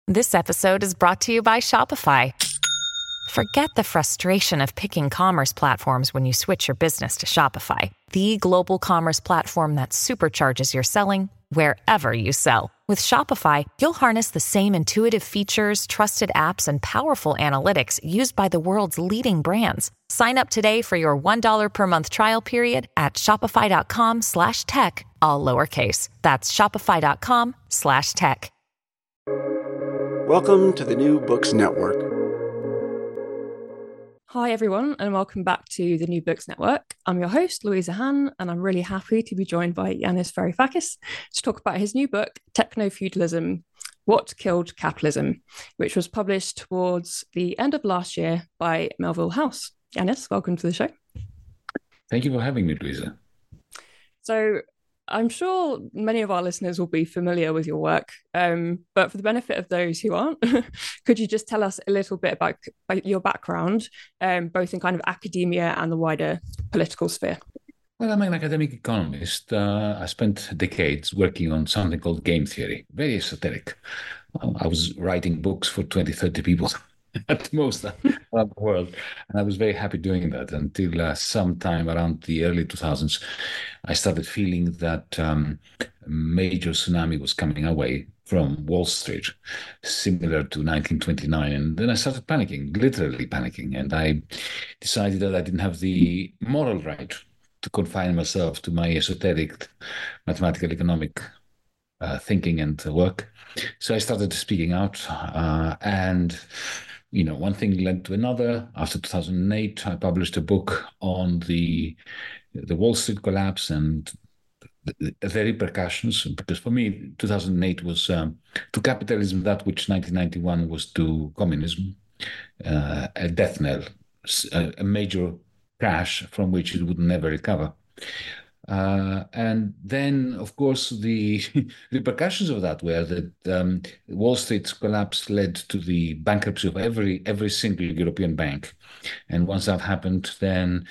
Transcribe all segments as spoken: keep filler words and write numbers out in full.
This episode is brought to you by Shopify. Forget the frustration of picking commerce platforms when you switch your business to Shopify, the global commerce platform that supercharges your selling wherever you sell. With Shopify, you'll harness the same intuitive features, trusted apps, and powerful analytics used by the world's leading brands. Sign up today for your one dollar per month trial period at shopify.com slash tech, all lowercase. That's shopify.com slash tech. Welcome to the New Books Network. Hi, everyone, and welcome back to the New Books Network. I'm your host, Louisa Hann, and I'm really happy to be joined by Yanis Varoufakis to talk about his new book, Techno-Feudalism: What Killed Capitalism, which was published towards the end of last year by Melville House. Yanis, welcome to the show. Thank you for having me, Louisa. So I'm sure many of our listeners will be familiar with your work, um, but for the benefit of those who aren't, could you just tell us a little bit about, about your background, um, both in kind of academia and the wider political sphere? Well, I'm an academic economist. Uh, I spent decades working on something called game theory, very esoteric. Um, I was writing books for twenty, thirty people at most around the world. And I was very happy doing that until uh, sometime around the early two thousands, I started feeling that um, a major tsunami was coming our way from Wall Street, similar to nineteen twenty-nine. And then I started panicking, literally panicking. And I decided that I didn't have the moral right to confine myself to my esoteric mathematical economic uh, thinking and work. So I started speaking out uh, and you know, one thing led to another. After two thousand eight, I published a book on the the Wall Street collapse and the, the repercussions. Because for me, two thousand eight was um, to capitalism that which nineteen ninety-one was to communism, uh, a death knell, a, a major crash from which it would never recover. Uh, and then, of course, the repercussions of that were that um, Wall Street's collapse led to the bankruptcy of every every single European bank. And once that happened, then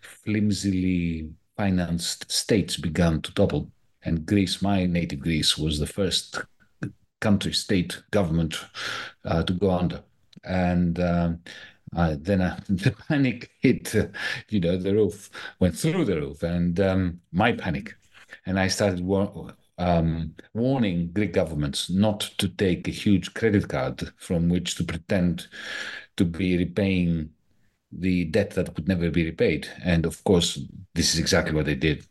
flimsily financed states began to topple. And Greece, my native Greece, was the first country, state, government uh, to go under. And um, Uh, then uh, the panic hit, uh, you know, the roof, went through the roof, and um, my panic. And I started war- um, warning Greek governments not to take a huge credit card from which to pretend to be repaying the debt that could never be repaid. And of course, this is exactly what they did.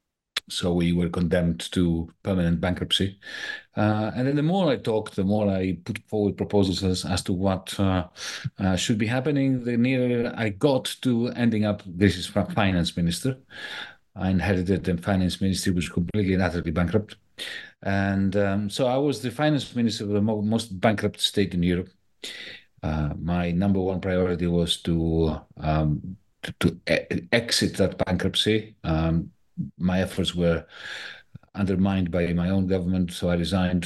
So we were condemned to permanent bankruptcy. Uh, and then the more I talked, the more I put forward proposals as, as to what uh, uh, should be happening, the nearer I got to ending up Greece's finance minister. I inherited a finance ministry which was completely and utterly bankrupt. And um, so I was the finance minister of the mo- most bankrupt state in Europe. Uh, my number one priority was to, um, to, to e- exit that bankruptcy. Um, My efforts were undermined by my own government, so I resigned.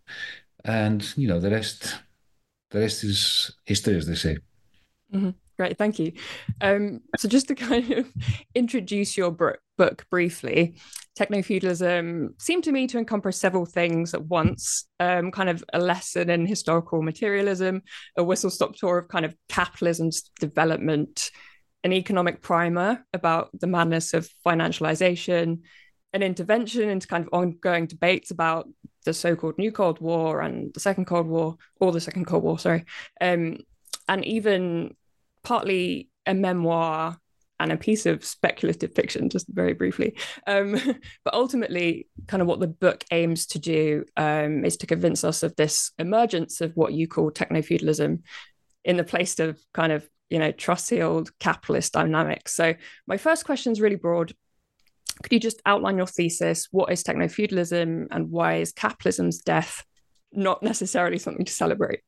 And, you know, the rest, the rest is history, as they say. Mm-hmm. Great, thank you. Um, so just to kind of introduce your book briefly, Techno-Feudalism seemed to me to encompass several things at once, um, kind of a lesson in historical materialism, a whistle-stop tour of kind of capitalism's development, an economic primer about the madness of financialization, an intervention into kind of ongoing debates about the so-called New Cold War and the Second Cold War, or the Second Cold War, sorry, um, and even partly a memoir and a piece of speculative fiction, just very briefly. Um, but ultimately, kind of what the book aims to do um, is to convince us of this emergence of what you call techno-feudalism in the place of kind of, you know, trusty old capitalist dynamics. So my first question is really broad. Could you just outline your thesis? What is techno-feudalism and why is capitalism's death not necessarily something to celebrate?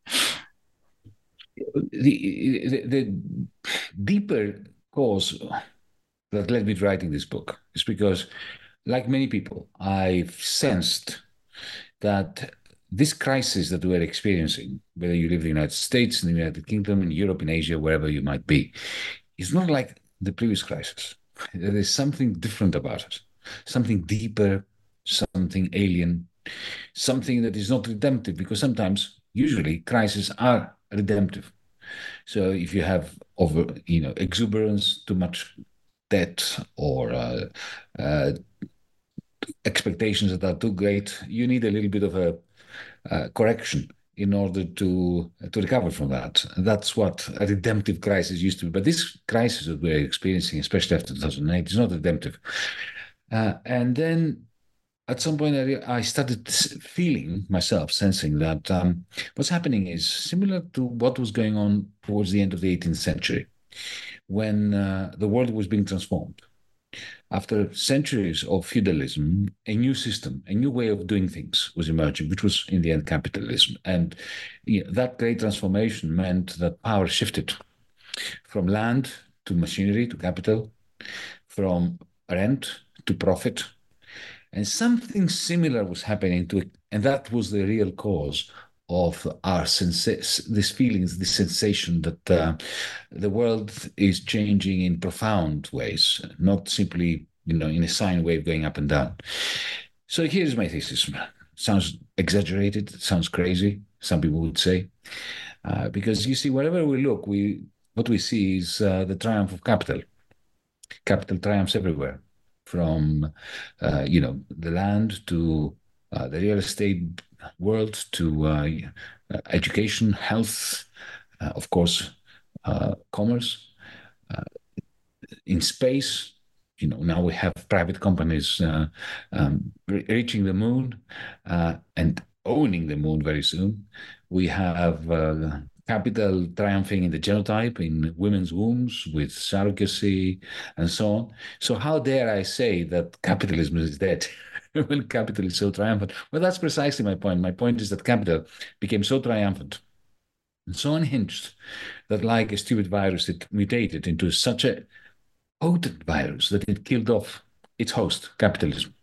The, the, the deeper cause that led me to writing this book is because, like many people, I've sensed that this crisis that we're experiencing, whether you live in the United States, in the United Kingdom, in Europe, in Asia, wherever you might be, is not like the previous crisis. There is something different about it, something deeper, something alien, something that is not redemptive, because sometimes usually crises are redemptive. So if you have over, you know, exuberance, too much debt, or uh, uh, expectations that are too great, you need a little bit of a uh, correction in order to to recover from that. And that's what a redemptive crisis used to be. But this crisis that we're experiencing, especially after two thousand eight, is not redemptive. Uh, and then at some point, I, I started feeling myself, sensing that um, what's happening is similar to what was going on towards the end of the eighteenth century, when uh, the world was being transformed. After centuries of feudalism, a new system, a new way of doing things was emerging, which was in the end capitalism. And you know, that great transformation meant that power shifted from land to machinery to capital, from rent to profit. And something similar was happening to it. And that was the real cause of our sensa- this feelings, this sensation that uh, the world is changing in profound ways, not simply, you know, in a sine wave going up and down. So here's my thesis. Sounds exaggerated, sounds crazy, some people would say, uh, because you see, wherever we look, we what we see is uh, the triumph of capital. Capital triumphs everywhere, from uh, you know, the land to uh, the real estate world to uh, education, health, uh, of course, uh, commerce, uh, in space. You know, now we have private companies uh, um, re- reaching the moon uh, and owning the moon very soon. We have uh, capital triumphing in the genotype, in women's wombs, with surrogacy and so on. So how dare I say that capitalism is dead when capital is so triumphant? Well, that's precisely my point. My point is that capital became so triumphant and so unhinged that, like a stupid virus, it mutated into such a potent virus that it killed off its host, capitalism.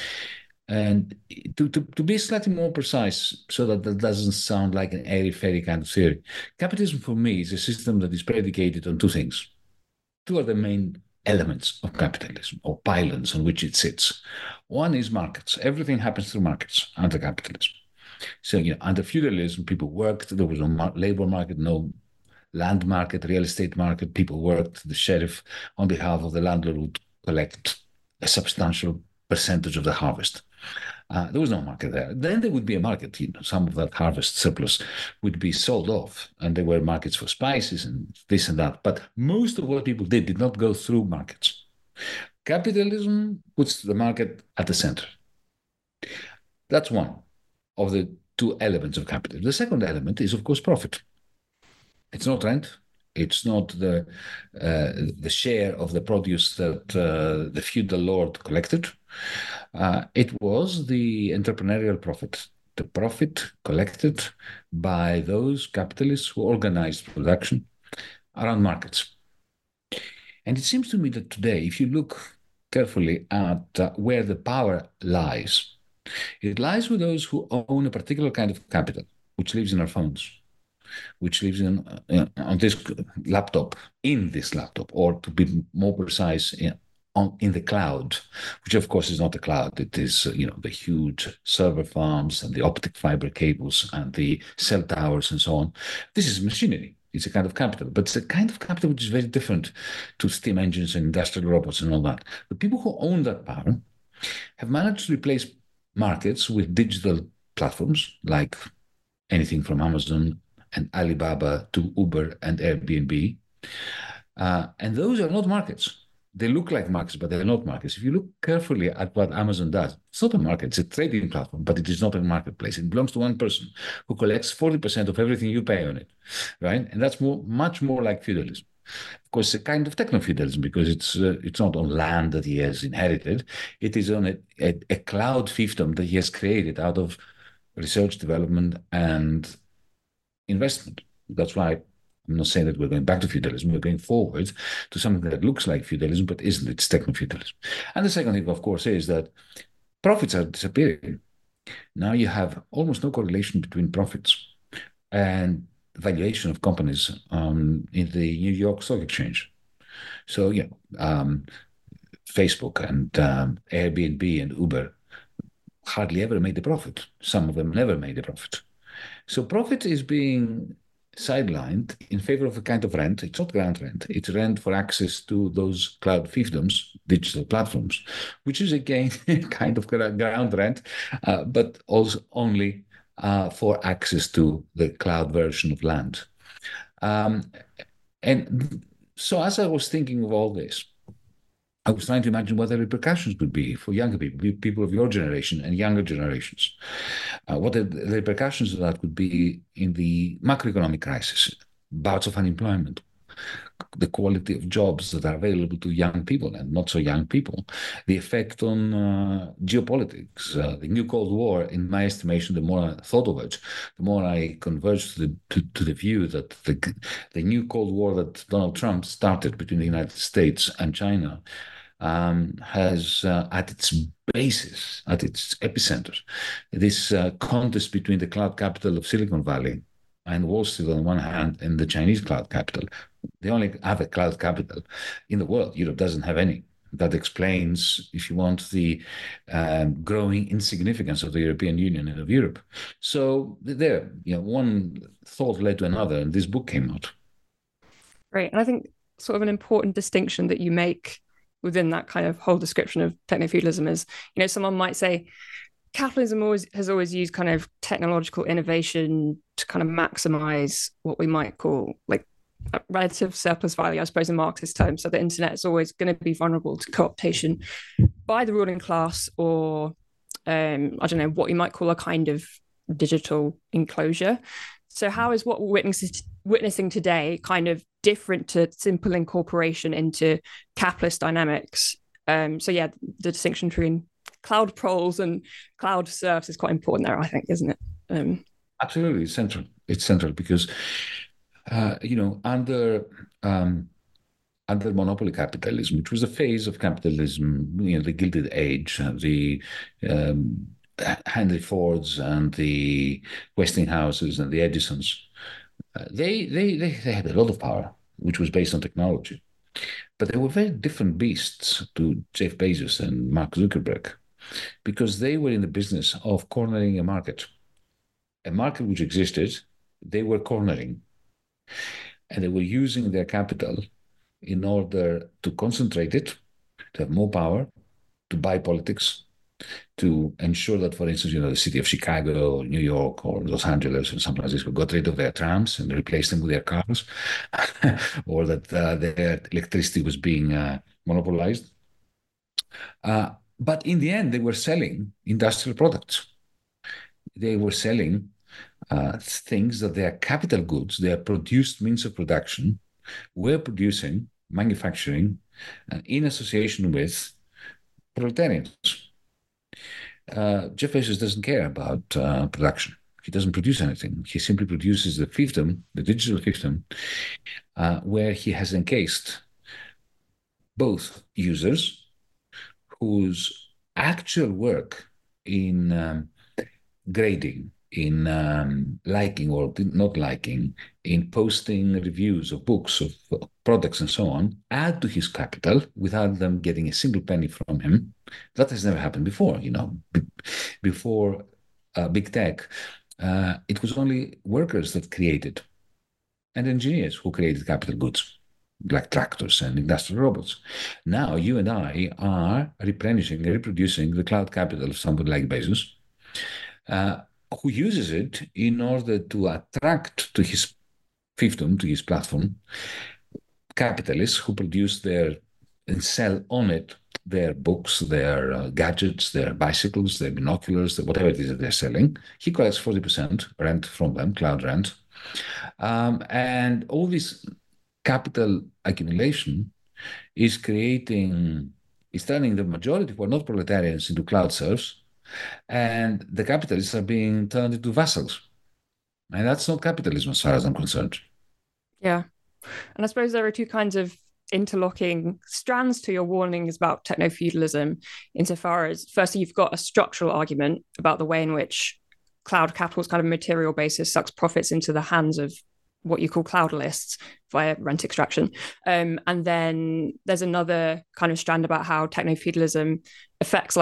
And to, to, to be slightly more precise, so that that doesn't sound like an airy-fairy kind of theory, capitalism for me is a system that is predicated on two things. Two are the main elements of capitalism, or pylons on which it sits. One is markets. Everything happens through markets under capitalism. So, you know, under feudalism, people worked. There was no mar- labor market, no land market, real estate market. People worked. The sheriff, on behalf of the landlord, would collect a substantial percentage of the harvest. Uh, there was no market there. Then there would be a market. You know, some of that harvest surplus would be sold off, and there were markets for spices and this and that. But most of what people did did not go through markets. Capitalism puts the market at the center. That's one of the two elements of capitalism. The second element is, of course, profit. It's not rent. It's not the uh, the share of the produce that uh, the feudal lord collected. Uh, it was the entrepreneurial profit, the profit collected by those capitalists who organized production around markets. And it seems to me that today, if you look carefully at uh, where the power lies, it lies with those who own a particular kind of capital, which lives in our phones, which lives in uh, on this laptop, in this laptop, or to be more precise, in, on, in the cloud, which of course is not the cloud. It is, uh, you know, the huge server farms and the optic fiber cables and the cell towers and so on. This is machinery. It's a kind of capital, but it's a kind of capital which is very different to steam engines and industrial robots and all that. The people who own that power have managed to replace markets with digital platforms like anything from Amazon and Alibaba to Uber and Airbnb. Uh, and those are not markets. They look like markets, but they're not markets. If you look carefully at what Amazon does, it's not a market, it's a trading platform, but it is not a marketplace. It belongs to one person who collects forty percent of everything you pay on it, right? And that's more, much more like feudalism. Of course, a kind of techno-feudalism, because it's uh, it's not on land that he has inherited. It is on a, a, a cloud fiefdom that he has created out of research, development, and investment. That's why I'm not saying that we're going back to feudalism. We're going forward to something that looks like feudalism, but isn't. It's techno-feudalism. And the second thing, of course, is that profits are disappearing. Now you have almost no correlation between profits and valuation of companies um, in the New York Stock Exchange. So, yeah, um, Facebook and um, Airbnb and Uber hardly ever made a profit. Some of them never made a profit. So profit is being sidelined in favor of a kind of rent. It's not ground rent. It's rent for access to those cloud fiefdoms, digital platforms, which is again kind of ground rent, uh, but also only uh, for access to the cloud version of land. Um, and so as I was thinking of all this, I was trying to imagine what the repercussions would be for younger people, people of your generation and younger generations. Uh, what the, the repercussions of that would be in the macroeconomic crisis, bouts of unemployment, the quality of jobs that are available to young people and not so young people, the effect on uh, geopolitics, uh, the new Cold War. In my estimation, the more I thought of it, the more I converged to the, to, to the view that the, the new Cold War that Donald Trump started between the United States and China Um, has uh, at its basis, at its epicenter, this uh, contest between the cloud capital of Silicon Valley and Wall Street on one hand and the Chinese cloud capital. They only have a cloud capital in the world. Europe doesn't have any. That explains, if you want, the um, growing insignificance of the European Union and of Europe. So there, you know, one thought led to another, and this book came out. Right. And I think sort of an important distinction that you make within that kind of whole description of techno-feudalism is, you know, someone might say capitalism always has always used kind of technological innovation to kind of maximize what we might call like relative surplus value, I suppose, in Marxist terms. So the internet is always going to be vulnerable to co-optation by the ruling class, or um, I don't know, what you might call a kind of digital enclosure. So how is what we're witnessing, witnessing today kind of different to simple incorporation into capitalist dynamics? Um, so yeah, the distinction between cloud proles and cloud serfs is quite important there, I think, isn't it? Um, Absolutely, it's central. It's central because, uh, you know, under um, under monopoly capitalism, which was a phase of capitalism, you know, the Gilded Age, uh, the um, Henry Fords and the Westinghouses and the Edisons, uh, they, they they they had a lot of power, which was based on technology, but they were very different beasts to Jeff Bezos and Mark Zuckerberg, because they were in the business of cornering a market, a market which existed. They were cornering, and they were using their capital in order to concentrate it, to have more power, to buy politics, to ensure that, for instance, you know, the city of Chicago or New York or Los Angeles and San Francisco got rid of their trams and replaced them with their cars, or that uh, their electricity was being uh, monopolized. Uh, but in the end, they were selling industrial products. They were selling uh, things that they are capital goods, they are produced means of production, were producing, manufacturing, uh, in association with proletarians. Uh, Jeff Bezos doesn't care about uh, production. He doesn't produce anything. He simply produces the fiefdom, the digital fiefdom, uh, where he has encased both users whose actual work in um, grading, in um, liking or not liking, in posting reviews of books, of products and so on, add to his capital without them getting a single penny from him. That has never happened before, you know. B- before uh, big tech, uh, it was only workers that created, and engineers who created capital goods, like tractors and industrial robots. Now you and I are replenishing, reproducing the cloud capital of somebody like Bezos, uh, who uses it in order to attract to his fiefdom, to his platform, capitalists who produce their and sell on it their books, their uh, gadgets, their bicycles, their binoculars, whatever it is that they're selling. He collects forty percent rent from them, cloud rent. Um, and all this capital accumulation is creating, is turning the majority who are not proletarians into cloud serfs, and the capitalists are being turned into vassals. And that's not capitalism as far as I'm concerned. Yeah. And I suppose there are two kinds of interlocking strands to your warnings about techno-feudalism, insofar as, firstly, you've got a structural argument about the way in which cloud capital's kind of material basis sucks profits into the hands of what you call cloudalists via rent extraction. Um, and then there's another kind of strand about how techno-feudalism affects like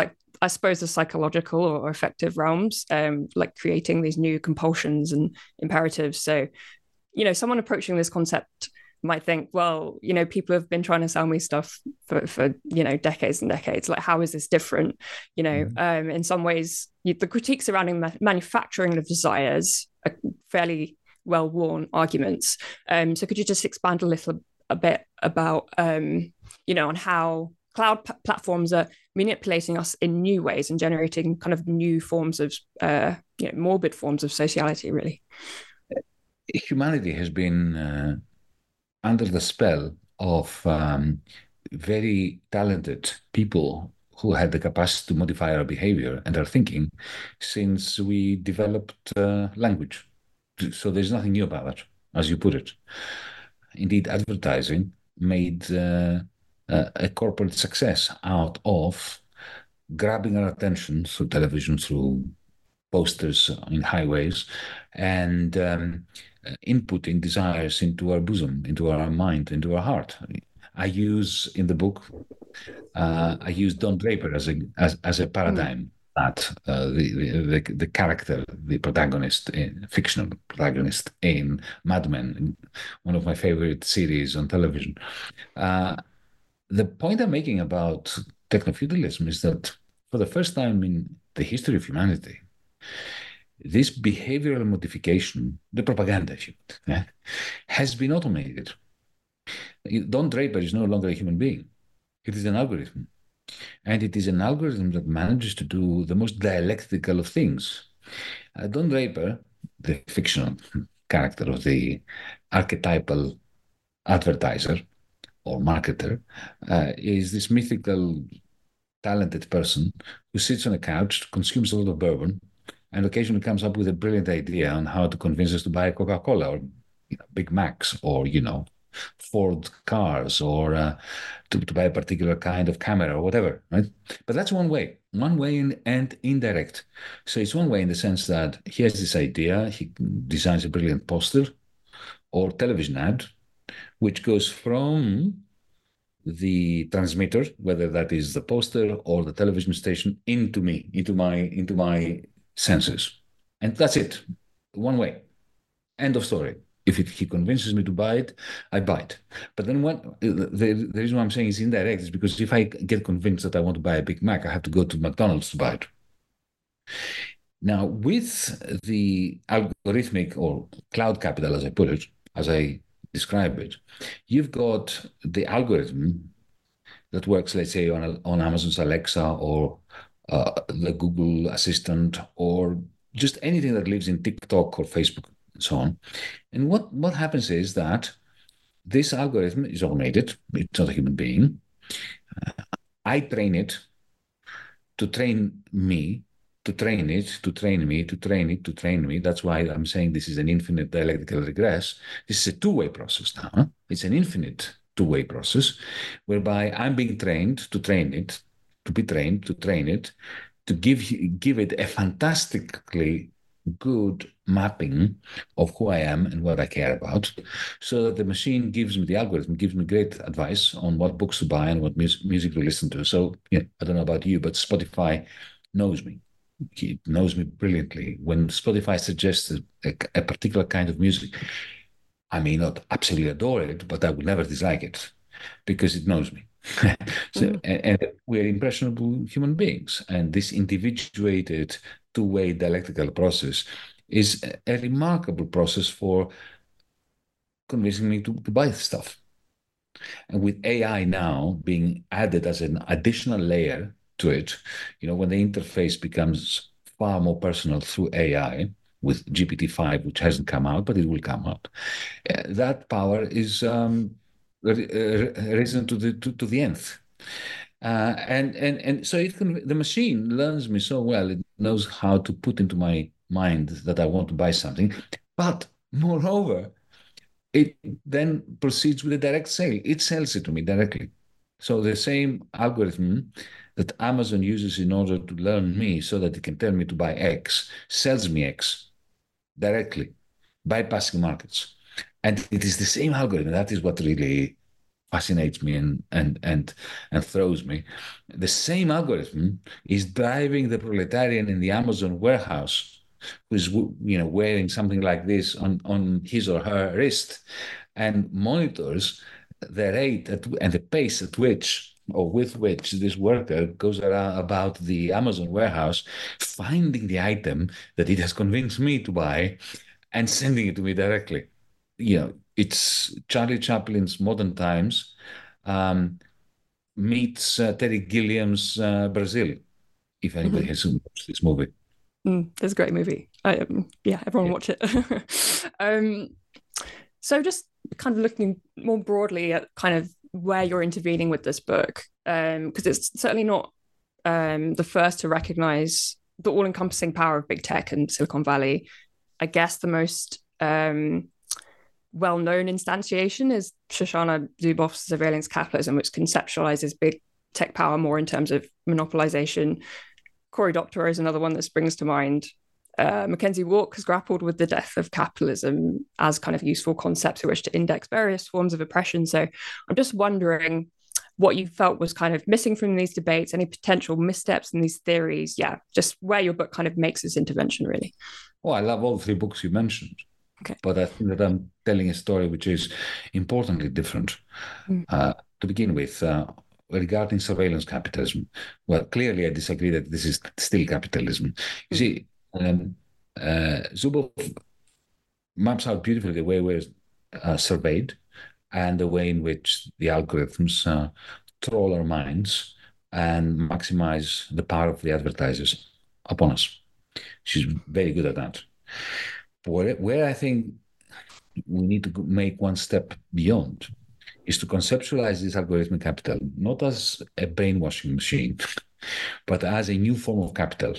I suppose, the psychological or affective realms, um, like creating these new compulsions and imperatives. So, you know, someone approaching this concept might think, well, you know, people have been trying to sell me stuff for, for you know, decades and decades. Like, how is this different? You know, mm-hmm. um, in some ways, you, the critique surrounding ma- manufacturing of desires are fairly well-worn arguments. Um, so could you just expand a little a bit about, um, you know, on how cloud p- platforms are manipulating us in new ways and generating kind of new forms of, uh, you know, morbid forms of sociality, really? Humanity has been uh, under the spell of um, very talented people who had the capacity to modify our behavior and our thinking since we developed uh, language. So there's nothing new about that, as you put it. Indeed, advertising made uh, uh, a corporate success out of grabbing our attention through television, through posters in highways, and um, inputting desires into our bosom, into our mind, into our heart. I use in the book, uh, I use Don Draper as a as, as a paradigm. Mm. That uh, the, the the character, the protagonist, in, fictional protagonist in Mad Men, one of my favorite series on television. Uh, the point I'm making about techno-feudalism is that for the first time in the history of humanity, this behavioral modification, the propaganda, if you would, yeah, has been automated. Don Draper is no longer a human being. It is an algorithm. And it is an algorithm that manages to do the most dialectical of things. Uh, Don Draper, the fictional character of the archetypal advertiser or marketer, uh, is this mythical, talented person who sits on a couch, consumes a lot of bourbon, and occasionally comes up with a brilliant idea on how to convince us to buy Coca-Cola or, you know, Big Macs or, you know, Ford cars or uh, to, to buy a particular kind of camera or whatever, right? But that's one way, one way in, and indirect. So it's one way in the sense that he has this idea, he designs a brilliant poster or television ad, which goes from the transmitter, whether that is the poster or the television station, into me, into my, into my senses. And that's it, one way, end of story. If it, he convinces me to buy it, I buy it. But then what, the, the reason why I'm saying it's indirect is because if I get convinced that I want to buy a Big Mac, I have to go to McDonald's to buy it. Now, with the algorithmic or cloud capital, as I put it, as I describe it, you've got the algorithm that works, let's say, on, on Amazon's Alexa or uh, the Google Assistant or just anything that lives in TikTok or Facebook and so on. And what, what happens is that this algorithm is automated. It's not a human being. Uh, I train it to train me, to train it, to train me, to train it, to train me. That's why I'm saying this is an infinite dialectical regress. This is a two-way process now. Huh? It's an infinite two-way process whereby I'm being trained to train it, to be trained, to train it, to give, give it a fantastically good mapping of who I am and what I care about, so that the machine gives me, the algorithm gives me great advice on what books to buy and what mus- music to listen to. So, yeah, I don't know about you, but Spotify knows me. It knows me brilliantly. When Spotify suggests a, a, a particular kind of music, I may not absolutely adore it, but I will never dislike it because it knows me. so, mm. and, and we're impressionable human beings, and this individuated two-way dialectical process is a, a remarkable process for convincing me to, to buy stuff. And with A I now being added as an additional layer to it, you know, when the interface becomes far more personal through A I, with G P T five, which hasn't come out, but it will come out, uh, that power is um, risen to the to, to the nth. Uh, and and and so it can, the machine learns me so well. It knows how to put into my mind that I want to buy something. But moreover, it then proceeds with a direct sale. It sells it to me directly. So the same algorithm that Amazon uses in order to learn me so that it can tell me to buy X sells me X directly, bypassing markets. And it is the same algorithm. That is what really fascinates me and and and and throws me. The same algorithm is driving the proletarian in the Amazon warehouse, who's you know wearing something like this on on his or her wrist, and monitors the rate at, and the pace at which or with which this worker goes around about the Amazon warehouse, finding the item that it has convinced me to buy and sending it to me directly. You know, it's Charlie Chaplin's Modern Times um, meets uh, Terry Gilliam's uh, Brazil, if anybody Mhm. has watched this movie. Mm, it's a great movie. I, um, yeah, everyone Yeah. watch it. um, so just kind of looking more broadly at kind of where you're intervening with this book, um, because it's certainly not um, the first to recognize the all-encompassing power of big tech and Silicon Valley. I guess the most um, well-known instantiation is Shoshana Zuboff's Surveillance Capitalism, which conceptualizes big tech power more in terms of monopolization. Cory Doctorow is another one that springs to mind. Uh, Mackenzie Walk has grappled with the death of capitalism as kind of useful concepts who wish to index various forms of oppression. So I'm just wondering what you felt was kind of missing from these debates, any potential missteps in these theories. Yeah, just where your book kind of makes this intervention, really. Oh, I love all three books you mentioned. Okay. But I think that I'm telling a story which is importantly different. Mm. Uh, to begin with, uh, regarding surveillance capitalism, well, clearly I disagree that this is still capitalism. You Mm. see, um, uh, Zuboff maps out beautifully the way we're uh, surveyed and the way in which the algorithms uh, troll our minds and maximize the power of the advertisers upon us. She's very good at that. Where, where I think we need to make one step beyond is to conceptualize this algorithmic capital not as a brainwashing machine, but as a new form of capital.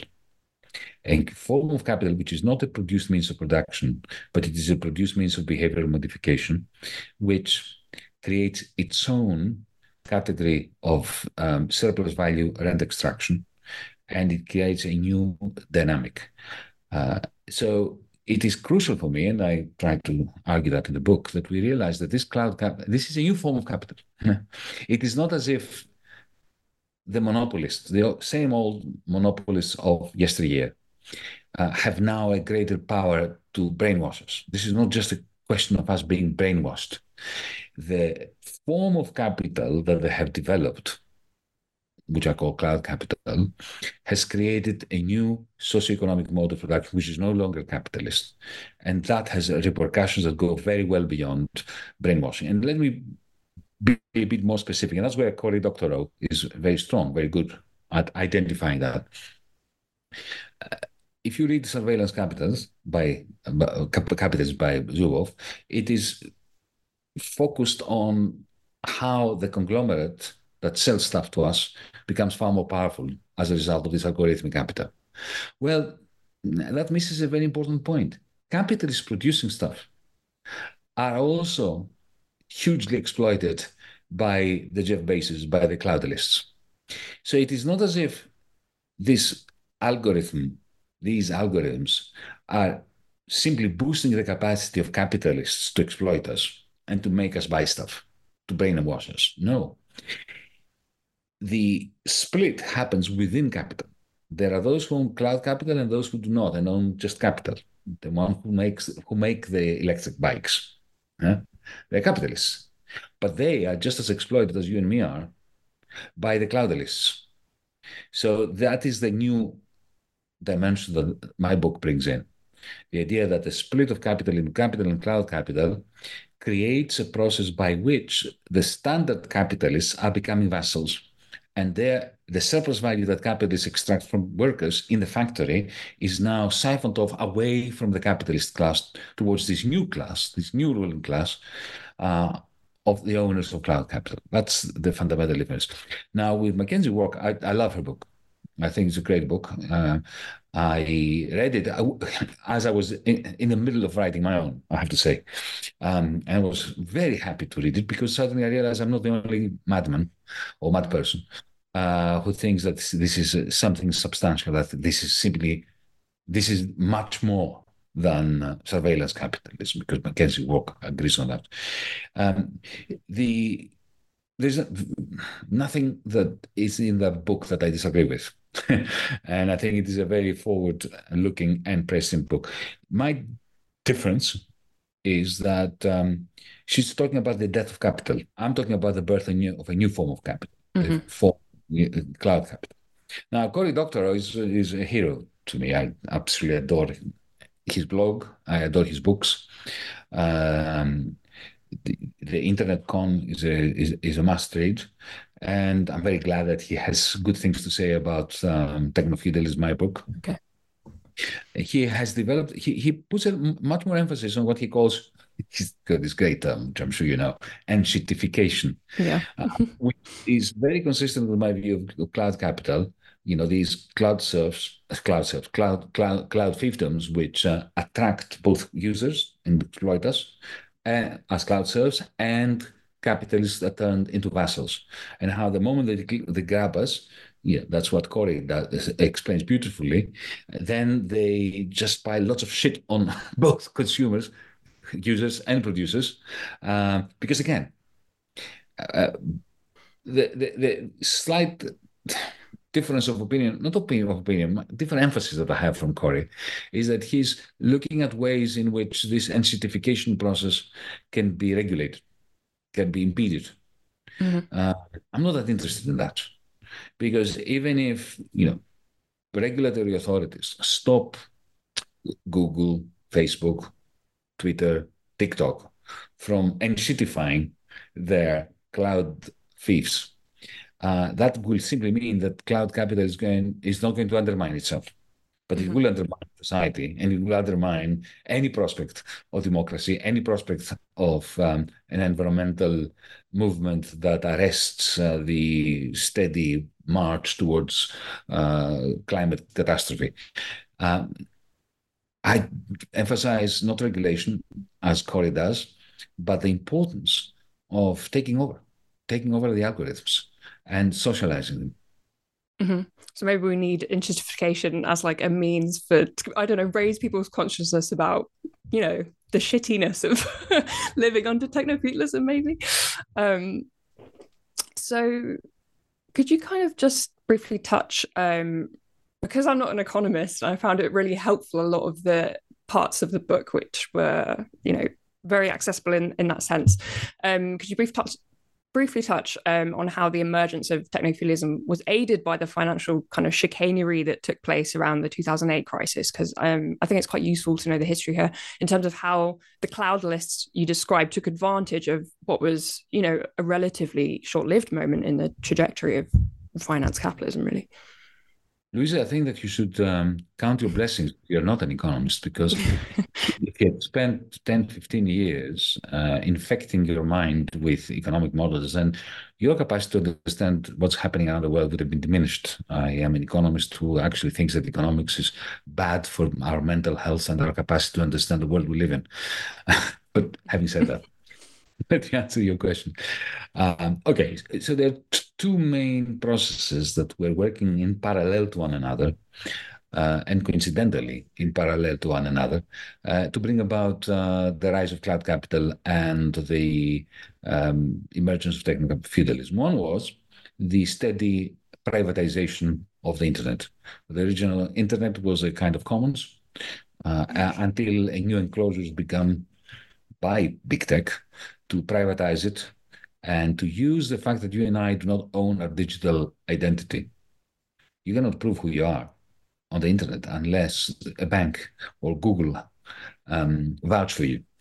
A form of capital which is not a produced means of production, but it is a produced means of behavioral modification, which creates its own category of um, surplus value rent extraction, and it creates a new dynamic. Uh, so it is crucial for me, and I try to argue that in the book, that we realize that this cloud cap, this is a new form of capital. It is not as if the monopolists, the same old monopolists of yesteryear, uh, have now a greater power to brainwash us. This is not just a question of us being brainwashed. The form of capital that they have developed, which I call cloud capital, has created a new socioeconomic mode of production, which is no longer capitalist. And that has repercussions that go very well beyond brainwashing. And let me be a bit more specific. And that's where Cory Doctorow is very strong, very good at identifying that. Uh, if you read Surveillance Capitals by, uh, Capitals by Zuboff, it is focused on how the conglomerate that sells stuff to us becomes far more powerful as a result of this algorithmic capital. Well, that misses a very important point. Capitalists producing stuff are also hugely exploited by the Jeff Bezos, by the cloudalists. So it is not as if this algorithm, these algorithms are simply boosting the capacity of capitalists to exploit us and to make us buy stuff, to brainwash us. No. The split happens within capital. There are those who own cloud capital and those who do not and own just capital. The one who makes who make the electric bikes, huh? They're capitalists, but they are just as exploited as you and me are by the cloudalists. So that is the new dimension that my book brings in. The idea that the split of capital in capital and cloud capital creates a process by which the standard capitalists are becoming vassals. And there, the surplus value that capitalists extract from workers in the factory is now siphoned off away from the capitalist class towards this new class, this new ruling class uh, of the owners of cloud capital. That's the fundamental difference. Now, with Mackenzie Walk, I, I love her book. I think it's a great book. Uh, I read it as I was in, in the middle of writing my own, I have to say. Um, and I was very happy to read it because suddenly I realized I'm not the only madman or mad person uh, who thinks that this is something substantial, that this is simply, this is much more than uh, surveillance capitalism, because Mackenzie Walk agrees on that. Um, the there's nothing that is in that book that I disagree with. And I think it is a very forward-looking and pressing book. My difference is that um, she's talking about the death of capital. I'm talking about the birth of a new, of a new form of capital, mm-hmm. a form, cloud capital. Now, Cory Doctorow is, is a hero to me. I absolutely adore his blog. I adore his books. Um, the, the Internet Con is a is, is a must read, and I'm very glad that he has good things to say about um, Techno-Feudalism, my book. Okay. He has developed. He he puts a much more emphasis on what he calls. He's got this great term, which I'm sure you know, enshittification. Yeah. uh, which is very consistent with my view of, of cloud capital. You know, these cloud serfs, cloud serfs, cloud cloud cloud fiefdoms, which uh, attract both users and exploit us uh, as cloud serfs and capitalists that turned into vassals. And how the moment they, they grab us, yeah, that's what Cory does, explains beautifully. Then they just pile lots of shit on both consumers, users, and producers, uh, because again, uh, the, the the slight difference of opinion, not opinion of opinion, different emphasis that I have from Cory, is that he's looking at ways in which this enshittification process can be regulated, can be impeded. Mm-hmm. Uh, I'm not that interested in that, because even if, you know, regulatory authorities stop Google, Facebook, Twitter, TikTok from enshittifying their cloud thieves, Uh, that will simply mean that cloud capital is going is not going to undermine itself, but mm-hmm. it will undermine society, and it will undermine any prospect of democracy, any prospect of um, an environmental movement that arrests uh, the steady march towards uh, climate catastrophe. Um, I emphasize not regulation, as Cory does, but the importance of taking over, taking over the algorithms and socializing them. Mm-hmm. So maybe we need enshittification as like a means for, I don't know, raise people's consciousness about, you know, the shittiness of living under techno-feudalism, maybe. Um, so could you kind of just briefly touch, um, because I'm not an economist, I found it really helpful, a lot of the parts of the book which were, you know, very accessible in, in that sense. Um, could you briefly touch briefly touch um, on how the emergence of techno-feudalism was aided by the financial kind of chicanery that took place around the two thousand eight crisis? Because um, I think it's quite useful to know the history here in terms of how the cloud lists you described took advantage of what was, you know, a relatively short-lived moment in the trajectory of finance capitalism, really. Louisa, I think that you should um, count your blessings. You're not an economist, because if you had spent ten, fifteen years uh, infecting your mind with economic models, then your capacity to understand what's happening around the world would have been diminished. I am an economist who actually thinks that economics is bad for our mental health and our capacity to understand the world we live in. But having said that, let me answer your question. Um, okay, so there are two main processes that were working in parallel to one another, uh, and coincidentally in parallel to one another, uh, to bring about uh, the rise of cloud capital and the um, emergence of techno-feudalism. One was the steady privatization of the internet. The original internet was a kind of commons uh, until a new enclosures began by big tech to privatize it and to use the fact that you and I do not own our digital identity. You cannot prove who you are on the internet unless a bank or Google um, vouch for you.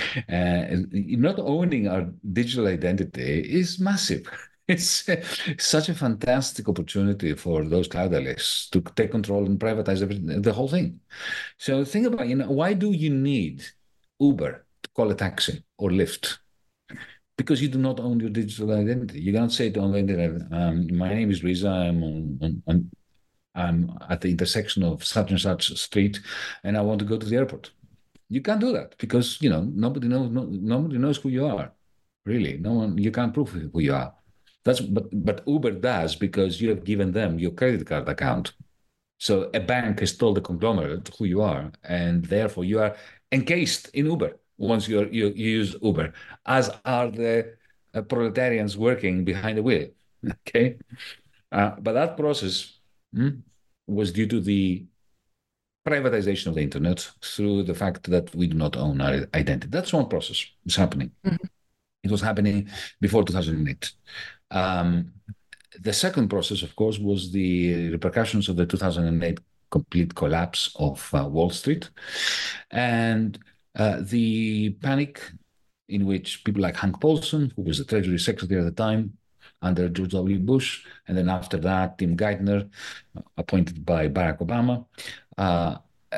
uh, not owning our digital identity is massive. It's uh, such a fantastic opportunity for those cloudalists to take control and privatize everything, the whole thing. So think about, you know, why do you need Uber to call a taxi or Lyft? Because you do not own your digital identity. You cannot say to on the internet, um, my name is Luisa, I'm on, on, on I'm at the intersection of such and such street, and I want to go to the airport. You can't do that because, you know, nobody knows no, nobody knows who you are. Really, no one. You can't prove who you are. That's but but Uber does, because you have given them your credit card account. So a bank has told the conglomerate who you are, and therefore you are encased in Uber once you're, you you use Uber, as are the uh, proletarians working behind the wheel. Okay, uh, but that process mm, was due to the privatization of the internet through the fact that we do not own our identity. That's one process. It's happening. Mhm. It was happening before two thousand eight. Um, the second process, of course, was the repercussions of the two thousand eight complete collapse of uh, Wall Street and uh, the panic in which people like Hank Paulson, who was the Treasury Secretary at the time under George W. Bush, and then after that, Tim Geithner, appointed by Barack Obama, uh,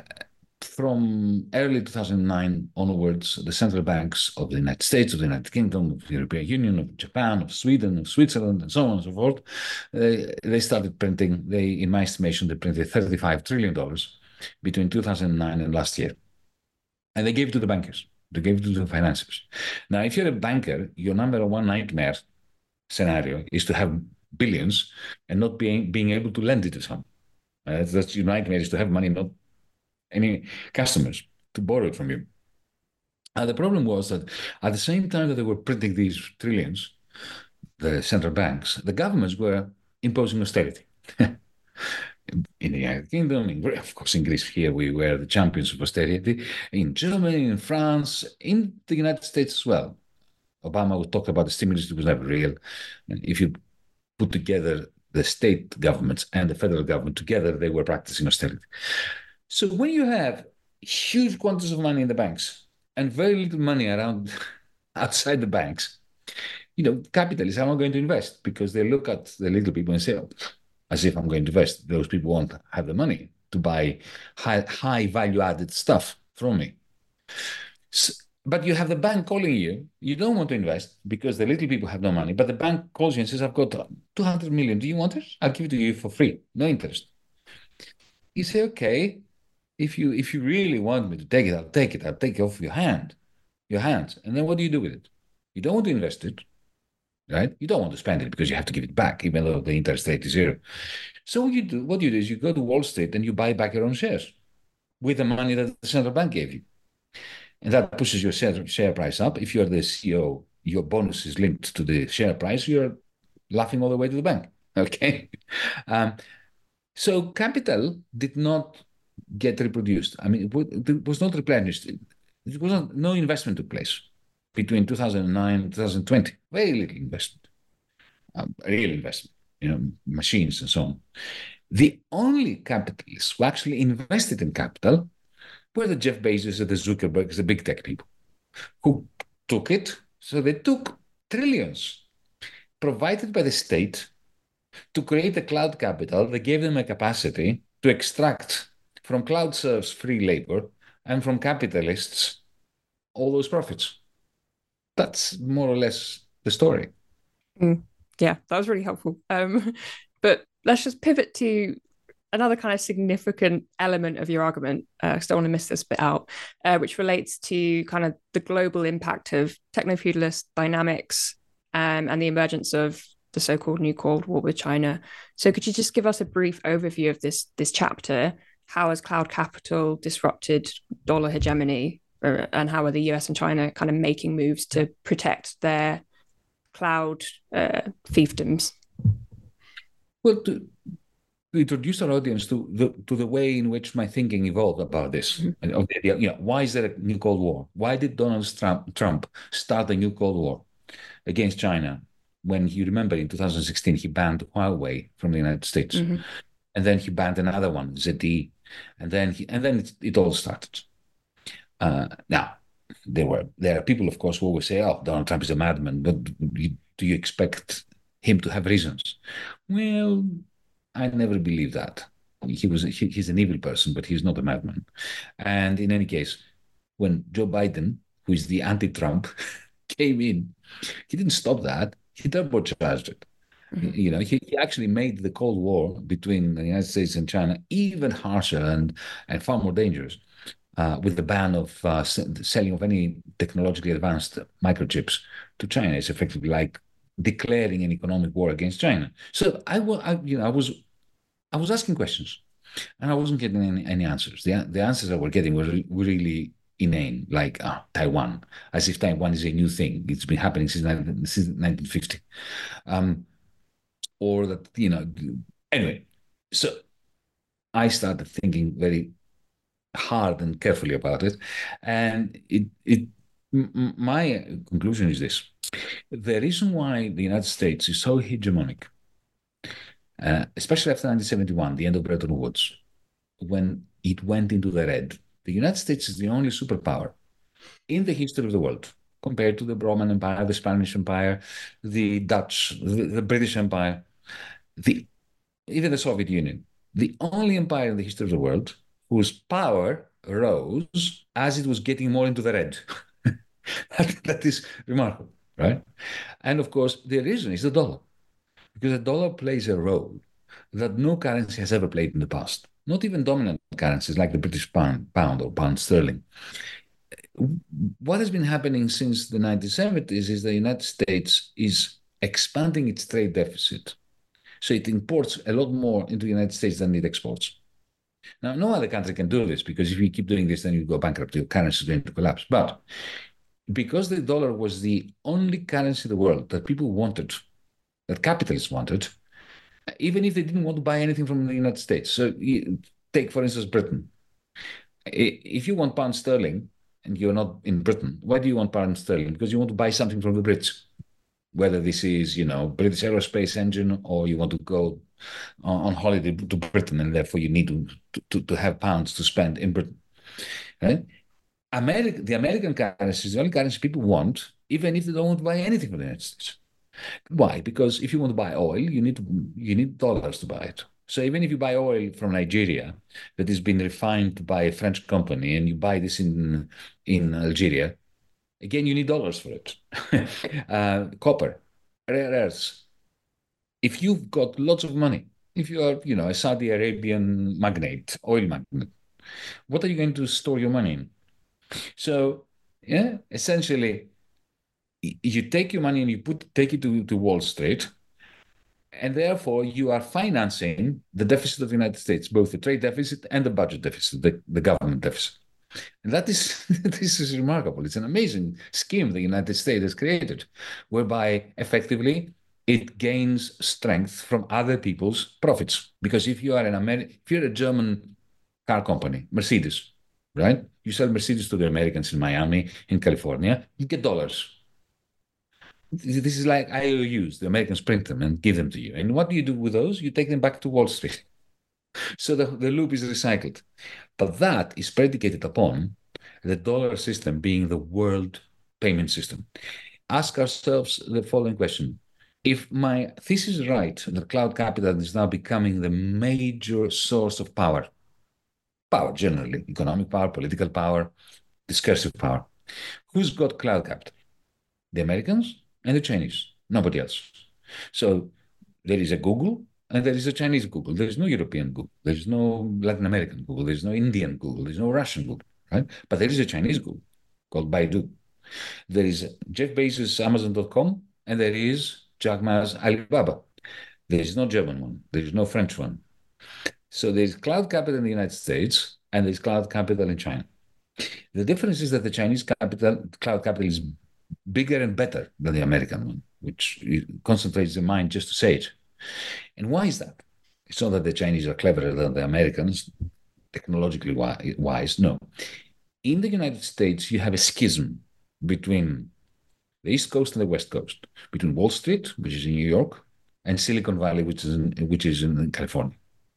from early two thousand nine onwards, the central banks of the United States, of the United Kingdom, of the European Union, of Japan, of Sweden, of Switzerland, and so on and so forth, uh, they started printing, they, in my estimation, they printed thirty-five trillion dollars between two thousand nine and last year. And they gave it to the bankers. They gave it to the financiers. Now, if you're a banker, your number one nightmare scenario is to have billions and not being, being able to lend it to someone. Uh, that's your nightmare, is to have money, not any customers to borrow it from you. Uh, the problem was that at the same time that they were printing these trillions, the central banks, the governments were imposing austerity. In the United Kingdom, in, of course, in Greece, here we were the champions of austerity. In Germany, in France, in the United States as well. Obama would talk about the stimulus, it was never real. If you put together the state governments and the federal government together, they were practicing austerity. So when you have huge quantities of money in the banks and very little money around outside the banks, you know, capitalists are not going to invest because they look at the little people and say, oh, as if I'm going to invest. Those people won't have the money to buy high, high value-added stuff from me. So, but you have the bank calling you. You don't want to invest because the little people have no money. But the bank calls you and says, I've got two hundred million. Do you want it? I'll give it to you for free. No interest. You say, okay, if you if you really want me to take it, I'll take it. I'll take it off your hand, your hands. And then what do you do with it? You don't want to invest it. Right? You don't want to spend it because you have to give it back, even though the interest rate is zero. So what you do, what you do is you go to Wall Street and you buy back your own shares with the money that the central bank gave you. And that pushes your share, share price up. If you're the C E O, your bonus is linked to the share price, you're laughing all the way to the bank. Okay? Um, so capital did not get reproduced. I mean, it was not replenished. It was not, no investment took place between two thousand nine and two thousand twenty. Very little investment, um, real investment, you know, machines and so on. The only capitalists who actually invested in capital were the Jeff Bezos and the Zuckerbergs, the big tech people, who took it. So they took trillions provided by the state to create a cloud capital that gave them a capacity to extract from cloud serves free labor and from capitalists all those profits. That's more or less the story. Mm, yeah, that was really helpful. Um, but let's just pivot to another kind of significant element of your argument, because uh, I don't want to miss this bit out, uh, which relates to kind of the global impact of techno-feudalist dynamics um, and the emergence of the so-called New Cold War with China. So could you just give us a brief overview of this, this chapter? How has cloud capital disrupted dollar hegemony? And how are the U S and China kind of making moves to protect their cloud uh, fiefdoms? Well, to, to introduce our audience to the to the way in which my thinking evolved about this, mm-hmm. okay, you know, why is there a new Cold War? Why did Donald Trump, Trump start a new Cold War against China when, you remember, in two thousand sixteen he banned Huawei from the United States, mm-hmm. and then he banned another one, Z T E, and then he, and then it, it all started. Uh, now, there were there are people, of course, who always say, "Oh, Donald Trump is a madman." But do you expect him to have reasons? Well, I never believed that. He was he, he's an evil person, but he's not a madman. And in any case, when Joe Biden, who is the anti-Trump, came in, he didn't stop that. He turbocharged it. Mm-hmm. You know, he, he actually made the Cold War between the United States and China even harsher and and far more dangerous. Uh, with the ban of uh, selling of any technologically advanced microchips to China. It's effectively like declaring an economic war against China. So I, I, you know, I was, I was asking questions, and I wasn't getting any, any answers. The the answers I were getting were, were really inane, like ah, Taiwan, as if Taiwan is a new thing. It's been happening since, since nineteen fifty. Um, or that, you know, anyway. So I started thinking very hard and carefully about it. And it, it m- my conclusion is this. The reason why the United States is so hegemonic, uh, especially after nineteen seventy-one, the end of Bretton Woods, when it went into the red, the United States is the only superpower in the history of the world, compared to the Roman Empire, the Spanish Empire, the Dutch, the, the British Empire, the even the Soviet Union, the only empire in the history of the world whose power rose as it was getting more into the red. that, that is remarkable, right? And of course, the reason is the dollar, because the dollar plays a role that no currency has ever played in the past. Not even dominant currencies like the British pound, pound or pound sterling. What has been happening since the nineteen seventies is the United States is expanding its trade deficit. So it imports a lot more into the United States than it exports. Now, no other country can do this, because if you keep doing this, then you go bankrupt. Your currency is going to collapse. But because the dollar was the only currency in the world that people wanted, that capitalists wanted, even if they didn't want to buy anything from the United States. So take, for instance, Britain. If you want pound sterling and you're not in Britain, why do you want pound sterling? Because you want to buy something from the Brits. Whether this is, you know, British Aerospace Engine, or you want to go on holiday to Britain, and therefore you need to, to, to have pounds to spend in Britain, right? America, the American currency is the only currency people want, even if they don't want to buy anything from the United States. Why? Because if you want to buy oil, you need to, you need dollars to buy it. So even if you buy oil from Nigeria that has been refined by a French company, and you buy this in in Algeria, again, you need dollars for it. uh, copper, rare earths. If you've got lots of money, if you are, you know, a Saudi Arabian magnate, oil magnate, what are you going to store your money in? So, yeah, essentially, you take your money and you put take it to, to Wall Street, and therefore you are financing the deficit of the United States, both the trade deficit and the budget deficit, the, the government deficit. And that is this is remarkable. It's an amazing scheme the United States has created, whereby effectively it gains strength from other people's profits. Because if you are an Ameri- if you're a German car company, Mercedes, right? You sell Mercedes to the Americans in Miami, in California, you get dollars. This is like I O Us. The Americans print them and give them to you. And what do you do with those? You take them back to Wall Street. So the, the loop is recycled. But that is predicated upon the dollar system being the world payment system. Ask ourselves the following question. If my thesis is right, that cloud capital is now becoming the major source of power, power generally, economic power, political power, discursive power, who's got cloud capital? The Americans and the Chinese, nobody else. So there is a Google and there is a Chinese Google. There is no European Google. There is no Latin American Google. There is no Indian Google. There is no Russian Google, right? But there is a Chinese Google called Baidu. There is Jeff Bezos' Amazon dot com, and there is Jack Ma's Alibaba. There is no German one. There is no French one. So there is cloud capital in the United States, and there is cloud capital in China. The difference is that the Chinese capital, cloud capital is bigger and better than the American one, which concentrates the mind just to say it. And why is that? It's not that the Chinese are cleverer than the Americans, technologically wise, no. In the United States, you have a schism between the East Coast and the West Coast, between Wall Street, which is in New York, and Silicon Valley, which is in, which is in California.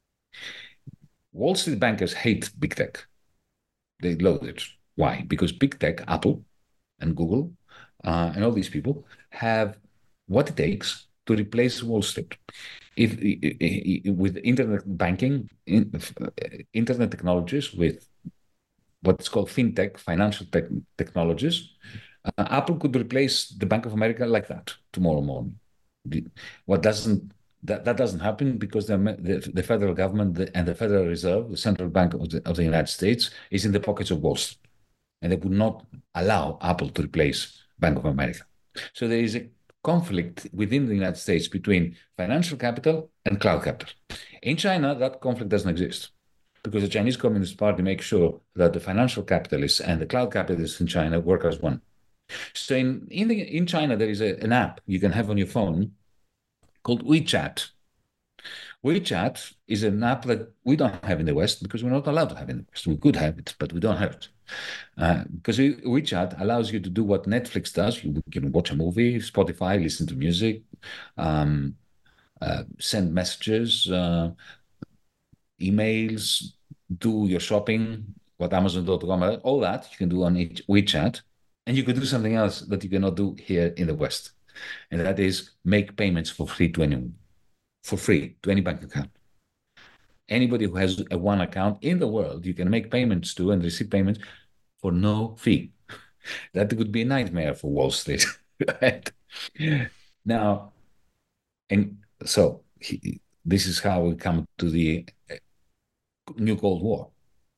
Wall Street bankers hate big tech. They loathe it. Why? Because big tech, Apple and Google, uh, and all these people have what it takes to replace Wall Street. If, if, if with internet banking, in, uh, internet technologies, with what's called fintech, financial tech technologies, uh, Apple could replace the Bank of America like that tomorrow morning. The, what doesn't that, that doesn't happen because the, the, the federal government and the Federal Reserve, the central bank of the, of the United States, is in the pockets of Wall Street, and they would not allow Apple to replace Bank of America. So there is a conflict within the United States between financial capital and cloud capital. In China, that conflict doesn't exist. because the Chinese Communist Party makes sure that the financial capitalists and the cloud capitalists in China work as one. So in in, the, in China, there is a, an app you can have on your phone called WeChat. WeChat is an app that we don't have in the West because we're not allowed to have it in the West. We could have it, but we don't have it. Uh, because WeChat allows you to do what Netflix does. You can watch a movie, Spotify, listen to music, um, uh, send messages, uh, emails, do your shopping, what Amazon dot com, all that you can do on WeChat. And you can do something else that you cannot do here in the West. And that is make payments for free to anyone. For free to any bank account. Anybody who has a one account in the world, you can make payments to and receive payments for no fee. That would be a nightmare for Wall Street. Right? Now, and so he, this is how we come to the new Cold War.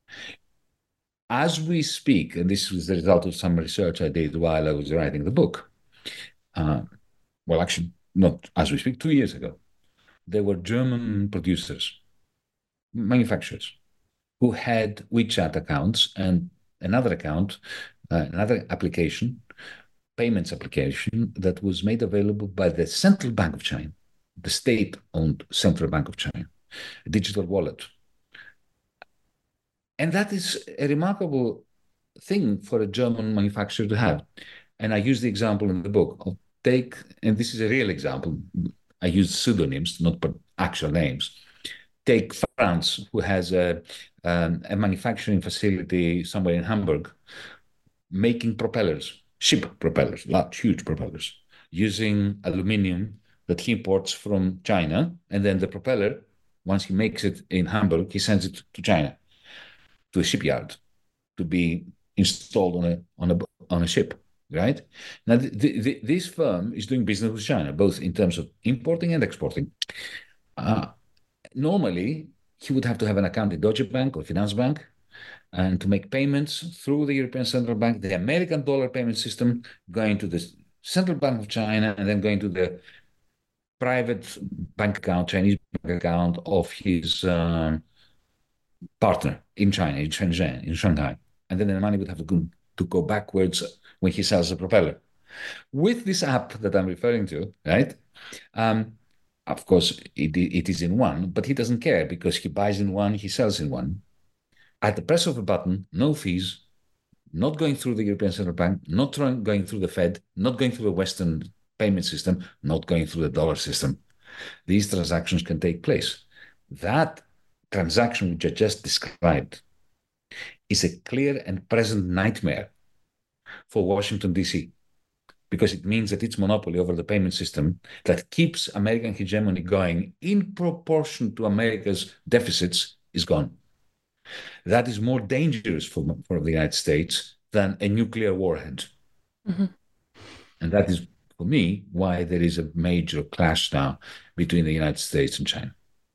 As we speak, and this was the result of some research I did while I was writing the book. Uh, well, actually, not as we speak, two years ago. There were German producers, manufacturers, who had WeChat accounts and another account, uh, another application, payments application that was made available by the Central Bank of China, the state-owned Central Bank of China, a digital wallet. And that is a remarkable thing for a German manufacturer to have. And I use the example in the book. I'll take, and this is a real example, I use pseudonyms, not actual names. Take France, who has a, um, a manufacturing facility somewhere in Hamburg, making propellers, ship propellers, large, huge propellers, using aluminium that he imports from China. And then the propeller, once he makes it in Hamburg, he sends it to China, to a shipyard, to be installed on a, on a, on a ship. Right? Now, the, the, this firm is doing business with China, both in terms of importing and exporting. Uh, normally, he would have to have an account in Deutsche Bank or Finanzbank and to make payments through the European Central Bank, the American dollar payment system, going to the Central Bank of China and then going to the private bank account, Chinese bank account of his um, partner in China, in Shenzhen, in Shanghai. And then the money would have to go, to go backwards when he sells a propeller. With this app that I'm referring to, right? Um, of course, it, it is in one, but he doesn't care because he buys in one, he sells in one. At the press of a button, no fees, not going through the European Central Bank, not trying, going through the Fed, not going through the Western payment system, not going through the dollar system. These transactions can take place. That transaction which I just described is a clear and present nightmare for Washington, D C, because it means that its monopoly over the payment system that keeps American hegemony going in proportion to America's deficits is gone. That is more dangerous for, for the United States than a nuclear warhead. Mm-hmm. And that is, for me, why there is a major clash now between the United States and China.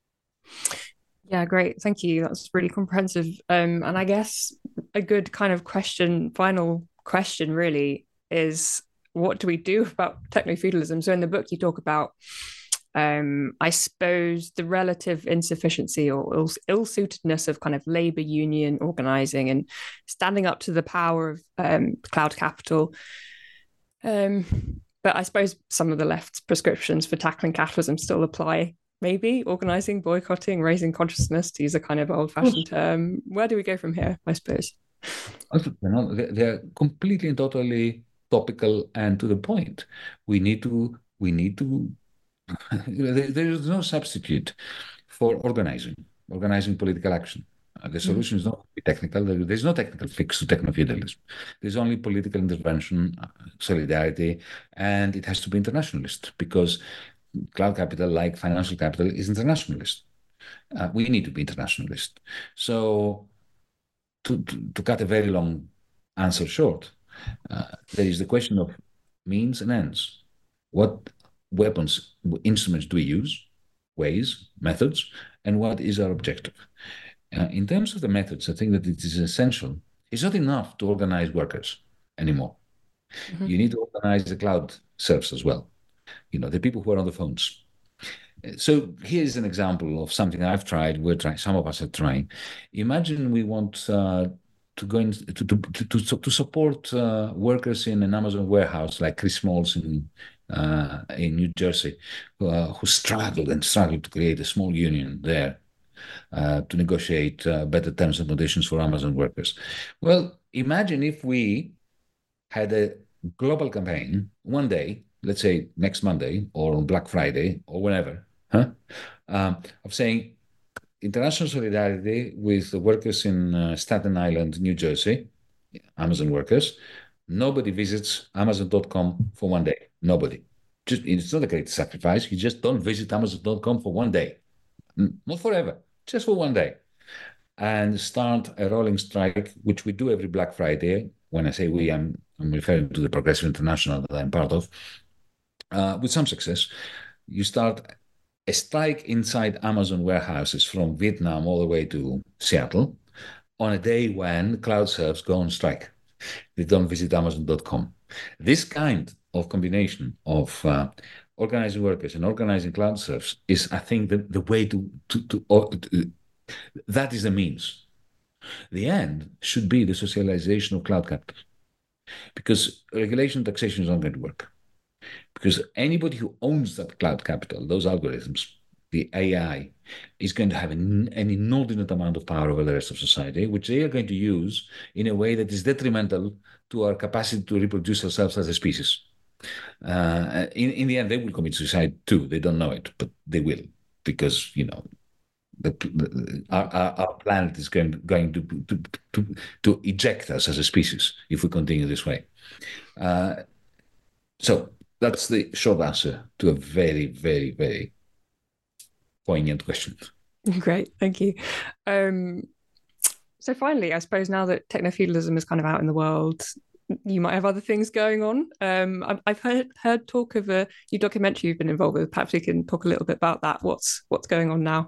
Yeah, great. Thank you. That's really comprehensive. Um, and I guess a good kind of question, final question really, is what do we do about techno-feudalism? So in the book, you talk about, um, I suppose, the relative insufficiency or ill- ill-suitedness of kind of labor union organizing and standing up to the power of um, cloud capital. Um, but I suppose some of the left's prescriptions for tackling capitalism still apply. Maybe organizing, boycotting, raising consciousness, to use a kind of old-fashioned term. Where do we go from here, I suppose? They're completely and totally topical and to the point. We need to, we need to, there is no substitute for organizing, organizing political action. Uh, the solution mm. is not to be technical. There's no technical fix to techno-feudalism. There's only political intervention, solidarity, and it has to be internationalist because cloud capital, like financial capital, is internationalist. Uh, we need to be internationalist. So to, to, to cut a very long answer short, uh, there is the question of means and ends. What weapons, instruments do we use, ways, methods, and what is our objective? Uh, in terms of the methods, I think that it is essential. It's not enough to organize workers anymore. Mm-hmm. You need to organize the cloud serfs as well. You know, the people who are on the phones. So here's an example of something I've tried. We're trying. Some of us are trying. Imagine we want uh, to go in to to to, to support uh, workers in an Amazon warehouse like Chris Smalls in uh, in New Jersey, uh, who struggled and struggled to create a small union there uh, to negotiate uh, better terms and conditions for Amazon workers. Well, imagine if we had a global campaign one day, let's say next Monday or on Black Friday or whenever, huh? Um, of saying international solidarity with the workers in uh, Staten Island, New Jersey, Amazon workers. Nobody visits Amazon dot com for one day. Nobody. Just, it's not a great sacrifice. You just don't visit Amazon dot com for one day. Not forever, just for one day. And start a rolling strike, which we do every Black Friday. When I say we, I'm, I'm referring to the Progressive International that I'm part of, uh, with some success. You start a strike inside Amazon warehouses from Vietnam all the way to Seattle on a day when cloud serves go on strike. They don't visit Amazon dot com. This kind of combination of uh, organizing workers and organizing cloud serves is, I think, the, the way to, to, to, uh, to that is the means. The end should be the socialization of cloud capital, because regulation and taxation is not going to work. Because anybody who owns that cloud capital, those algorithms, the A I, is going to have an, an inordinate amount of power over the rest of society, which they are going to use in a way that is detrimental to our capacity to reproduce ourselves as a species. Uh, in, in the end, they will commit suicide too. They don't know it, but they will, because, you know, the, the, our, our, our planet is going, going to, to, to, to eject us as a species if we continue this way. Uh, so that's the short answer to a very, very, very poignant question. Great, thank you. Um, so finally, I suppose now that techno-feudalism is kind of out in the world, you might have other things going on. Um, I've, I've heard heard talk of a new documentary you've been involved with. Perhaps we can talk a little bit about that. What's what's going on now?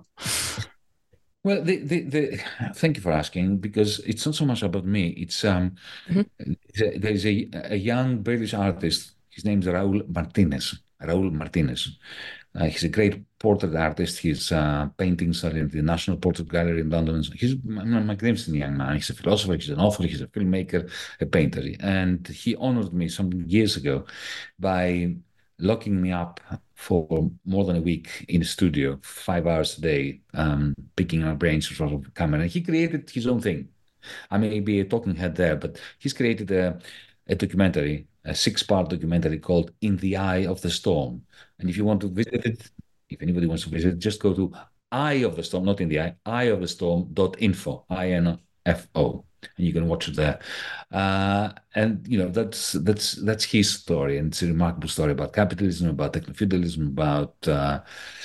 Well, the, the, the, thank you for asking, because it's not so much about me. It's um, mm-hmm. there's a, a young British artist. His name's Raul Martinez. Raul Martinez. Uh, he's a great portrait artist. His uh, paintings are in the National Portrait Gallery in London. He's a magnificent young man. He's a philosopher, he's an author, he's a filmmaker, a painter. And he honored me some years ago by locking me up for more than a week in a studio, five hours a day, um, picking our brains in front of the camera. And he created his own thing. I may be a talking head there, but he's created a, a documentary, a six-part documentary called In the Eye of the Storm. And if you want to visit it, if anybody wants to visit, just go to Eye of the Storm, not in the eye, eye of the storm dot info, I N F O, and you can watch it there. Uh, and, you know, that's that's that's his story, and it's a remarkable story about capitalism, about techno-feudalism, about uh,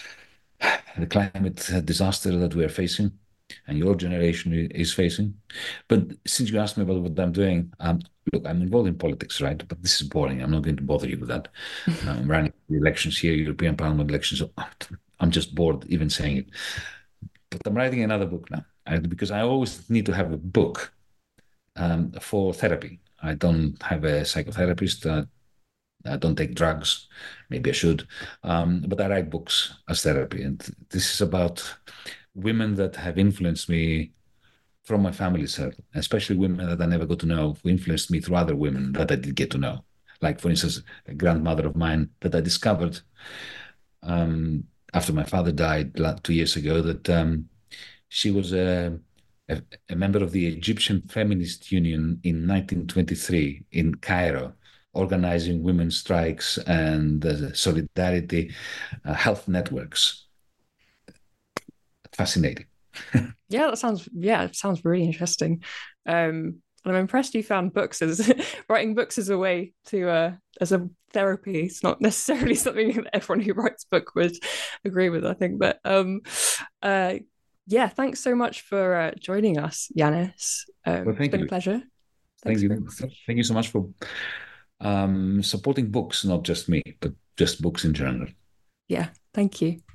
the climate disaster that we are facing and your generation is facing. But since you asked me about what I'm doing, um, look, I'm involved in politics, right? But this is boring. I'm not going to bother you with that. I'm running the elections here, European Parliament elections. So I'm just bored even saying it. But I'm writing another book now, because I always need to have a book um, for therapy. I don't have a psychotherapist. Uh, I don't take drugs. Maybe I should. Um, but I write books as therapy. And this is about women that have influenced me from my family circle, especially women that I never got to know, who influenced me through other women that I did get to know. Like, for instance, a grandmother of mine that I discovered um, after my father died two years ago, that um, she was a, a, a member of the Egyptian Feminist Union in nineteen twenty-three in Cairo, organizing women's strikes and uh, solidarity uh, health networks. Fascinating. Yeah, that sounds yeah, it sounds really interesting. Um, and I'm impressed you found books as writing books as a way to uh, as a therapy. It's not necessarily something that everyone who writes a book would agree with, I think. But um, uh, yeah, thanks so much for uh, joining us, Yanis. Um, well, thank it's been you. a pleasure. Thanks Thank you. Thank you so much for um, supporting books, not just me, but just books in general. Yeah, thank you.